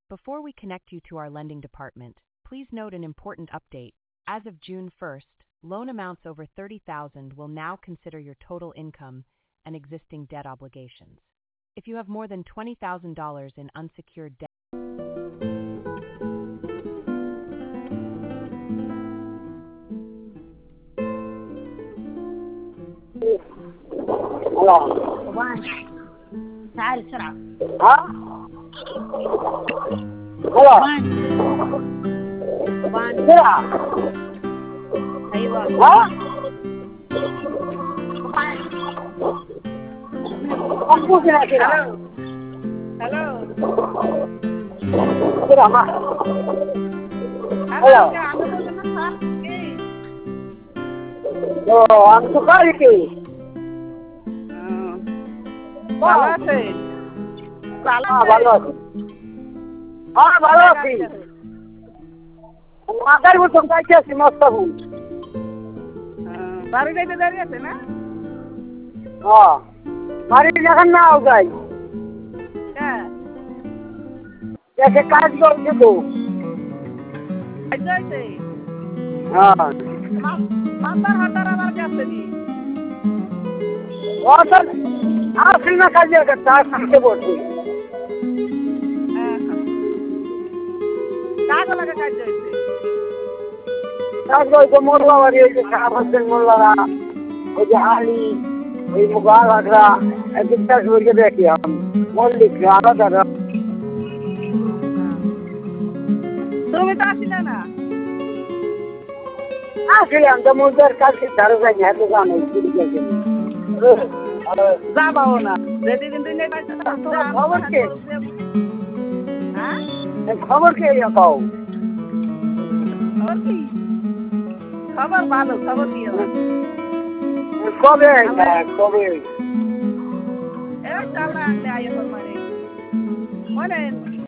Before we connect you to our lending department, please note an important update. As of June 1st, loan amounts over $30,000 will now consider your total income and existing debt obligations. If you have more than $20,000 in unsecured debt, الله طبعا تعال بسرعة. ها خلاص طبعا بسرعة أيوة ها طبعا. مخبوط هنا كده هلو كده ما هلو كده عم بقول لك ايه عم تقاري كي ভালো আছে ভালো আছি ভালো আছি মাথার মতন যাইতে আছি মস্তাবু বাড়ি যাইতে দাঁড়িয়ে আছে না বাড়ি দেখান না যাই হ্যাঁ দেখে কাজ করছে তো যাইতে মাতার হাতার আমার কাছে নি সর আসল না কাজে করতে আসতে বলছি কাজ লাগা কাজ যাইতে কাজ করতে মোল্লা বাড়ি এই যে খারাপ হচ্ছেন মোল্লারা ওই যে হালি ওই মুগাল আগরা একদিন কাজ করে দেখি মল্লিক আলাদা তুমি তো আসিলে না আসলাম তো মুদার কাছে ধারে যাই না দোকানে যাবাও না যেদিন দিন খবর কে হ্যাঁ খবর কে পাও খবর কি খবর ভালো খবর কি কবে কবে এ চালা আনলে আইও মানে